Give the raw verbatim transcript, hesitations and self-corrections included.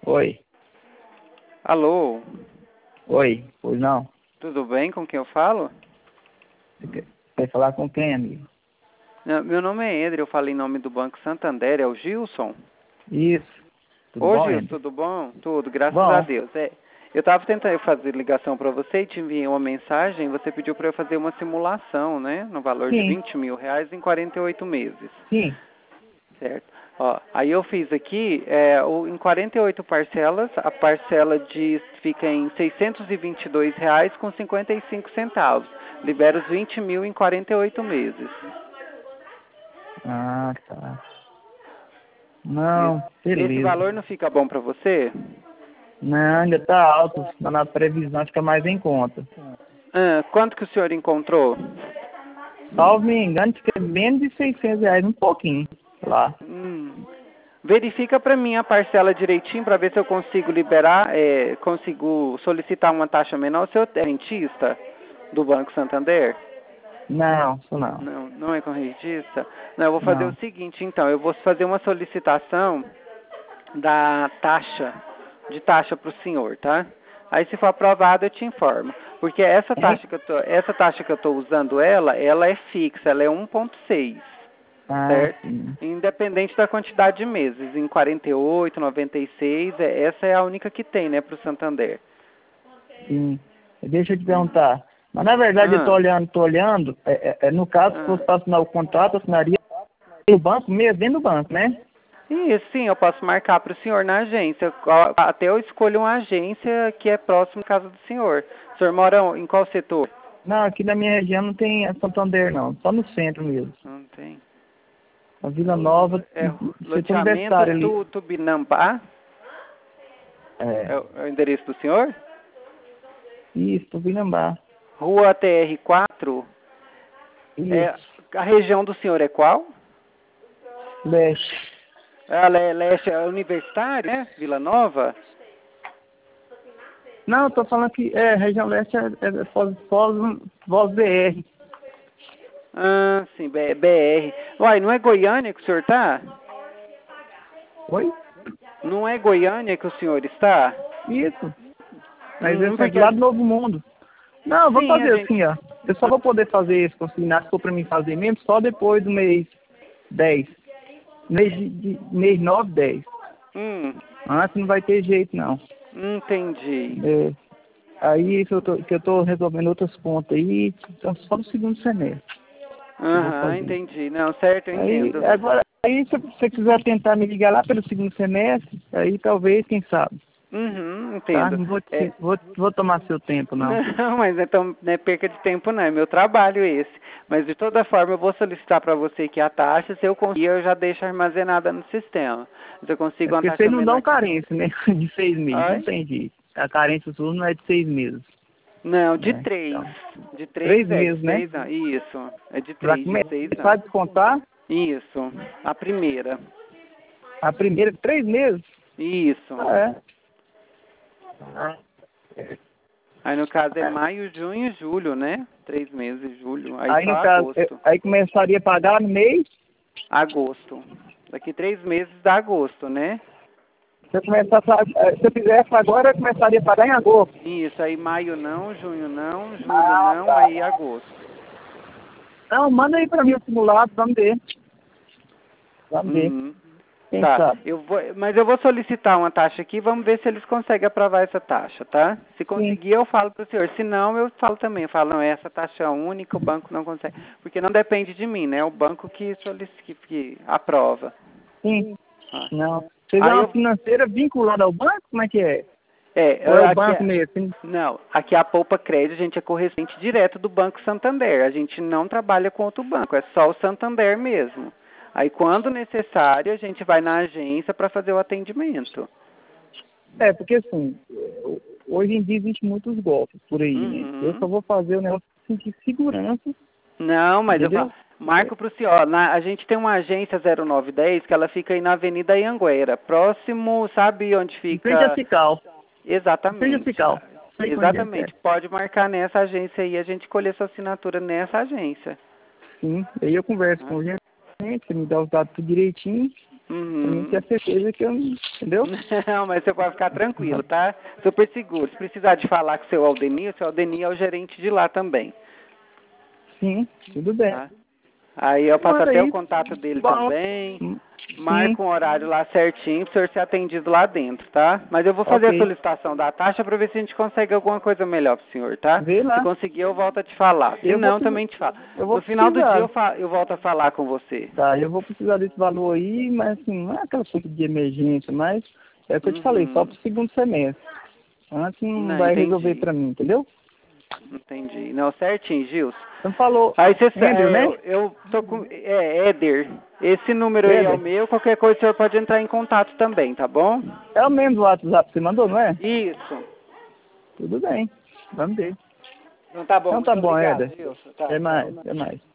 Oi, Alô, oi, pois não. tudo bem? Com quem eu falo? Você quer, quer falar com quem, amigo? Não, meu nome é André, eu falo em nome do Banco Santander, é o Gilson? Isso, tudo Ô bom, Gilson, André? tudo bom? Tudo, graças a Bom, Deus. É, eu estava tentando fazer ligação para você e te enviei uma mensagem, você pediu para eu fazer uma simulação, né? No valor de sim, vinte mil reais em quarenta e oito meses, sim. certo? Ó, aí eu fiz aqui, é, o, em quarenta e oito parcelas, a parcela de, fica em seiscentos e vinte e dois reais com cinquenta e cinco centavos. Libera os vinte mil em quarenta e oito meses. Ah, tá. Esse, Não, esse beleza. valor não fica bom para você? Não, ainda tá alto, mas na previsão fica mais em conta. Ah, quanto que o senhor encontrou? Salvo me engano, fica menos de seiscentos reais, um pouquinho, lá. Hum. Verifica para mim a parcela direitinho para ver se eu consigo liberar, é, consigo solicitar uma taxa menor. O senhor é rentista do Banco Santander? Não, isso não. Não, não é correntista? Não, eu vou fazer o Não. seguinte, então. Eu vou fazer uma solicitação da taxa, de taxa para o senhor, tá? Aí se for aprovado eu te informo. Porque essa É? taxa que eu tô, essa taxa que eu estou usando ela, ela é fixa, ela é um ponto seis, Ah, certo? sim. Independente da quantidade de meses, em quarenta e oito, noventa e seis, é- essa é a única que tem, né, para o Santander. Sim. Deixa eu te Hum. perguntar. Mas na verdade eu tô Ah, olhando, tô olhando, é, é, é, no caso, se ah. fosse para assinar o contrato, eu assinaria no banco mesmo, dentro do banco, né? E sim, eu posso marcar para o senhor na agência. Qual- Até eu escolho uma agência que é próxima da casa do senhor. O senhor mora em qual setor? Não, aqui na minha região não tem a Santander não, só no centro mesmo. Não tem. A Vila Nova, É setor loteamento universitário ali. tu, Tubinambá, é, É, o é o endereço do senhor? isso, Tupinambá. Rua T R quatro, é, Isso, a região do senhor é qual? leste. Ela é leste, é universitário, né? Vila Nova? Não, eu tô falando que é, região leste é, é Foz, Foz, Foz B R. Ah, sim, B- BR. Uai, não é Goiânia que o senhor tá? Oi? Não é Goiânia que o senhor está? Isso. Mas Hum, esse é porque do a, lado do Novo Mundo. Não, vamos sim, a fazer gente... assim, ó. Eu só vou poder fazer esse consignado, se for pra mim fazer mesmo, só depois do mês dez. Mês, de, de, mês nove, dez. Hum, Antes não vai ter jeito, não. entendi. É, aí que eu, tô, que eu tô resolvendo outras contas aí, então só no segundo semestre que eu vou Aham, fazer. entendi. Não, certo, eu Aí, entendo. agora, aí se você quiser tentar me ligar lá pelo segundo semestre, aí talvez, quem sabe, Uhum, tá? entendo. Não vou, É, te, vou, vou tomar seu tempo, não. não, mas então não é perca de tempo não, é meu trabalho esse. Mas de toda forma eu vou solicitar para você aqui a taxa, se eu conseguir eu já deixo armazenada no sistema. Se eu É consigo uma porque taxa vocês não menor dão que... carência, né? De seis meses, não Ai? tem jeito. A carência sua não é de seis meses, Não, de né? três. Então, De três três é, de meses, né? seis não. Isso, é de Pra três, de seis começar a não. descontar, Isso, a primeira. a primeira, três meses. Isso. Ah, é. Aí no caso é maio, junho e julho, né? Três meses, julho. Aí Aí só no caso, eu- agosto. aí começaria a pagar no mês. Agosto. Daqui três meses dá agosto, né? Se eu, começar a, pa- eh, se eu fizesse agora, eu começaria a pagar em agosto. Isso, aí maio não, junho não, julho Ah, não, tá. aí agosto. Não, manda aí pra mim o simulado, vamos ver. Vamos ver. Uhum. Quem Tá, sabe? eu vou, mas eu vou solicitar uma taxa aqui, vamos ver se eles conseguem aprovar essa taxa, tá? Se Sim. conseguir, eu falo pro senhor. Se não, eu falo também. Eu falo, não, essa taxa é única, o banco não consegue. Porque não depende de mim, né? É o banco que, solic- que, que aprova. Sim. Ah. Não. Vocês é Aí uma eu, financeira vinculada ao banco? Como é que é? é, Ou é eu- o aqui, banco é- mesmo? Sim. não, aqui a Poupa Crédito, a gente é correspondente direto do Banco Santander. A gente não trabalha com outro banco, é só o Santander mesmo. Aí, quando necessário, a gente vai na agência para fazer o atendimento. É, porque assim, hoje em dia existem muitos golpes por aí, né? Eu Uhum. só vou fazer o negócio sentir segurança, Não, mas eu falo, entendeu? marco para o senhor. Ó, na- a gente tem uma agência zero nove dez que ela fica aí na Avenida Anhanguera, próximo, sabe onde Em frente a fica? Cical. Em frente a Exatamente. Cical. Sei onde é que é. Exatamente. Pode marcar nessa agência aí, a gente colher sua assinatura nessa agência. Sim. Aí eu converso Né? com o gerente, ele me dá os dados tudo direitinho. Uhum. Pra mim ter certeza que eu, entendeu? Não, mas você pode ficar tranquilo, tá? Super seguro. Se precisar de falar com o seu Aldenir, o seu Aldenir é o gerente de lá também. Sim, tudo bem. Tá? Aí eu passo Manda até aí. o contato dele Bom, também. sim, Marca um horário lá certinho pro senhor ser atendido lá dentro, tá? Mas eu vou fazer a ok. solicitação da taxa pra ver se a gente consegue alguma coisa melhor pro senhor, tá? Vê Se lá. conseguir, eu volto a te falar. Se Eu vou, não, precis- também te falo. eu vou No final do dia eu, precisar. fa... eu volto a falar com você. Tá, eu vou precisar desse valor aí, mas assim, não é aquela coisa de emergência, mas é o que eu te falei, só Uhum. pro segundo semestre. Antes não Não, vai resolver entendi. pra mim, entendeu? Entendi. Não, certinho, Gilson. Você me falou Aí você, Andrew, é, né? eu, eu tô com, é, Éder, esse número aí é o Éder? meu, qualquer coisa o senhor pode entrar em contato também, tá bom? É o mesmo WhatsApp que você mandou, não é? Isso. Tudo bem, vamos ver. Então tá bom, Então tá muito bom, obrigado, Éder. Gilson. Tá, Até tchau. mais, até mais.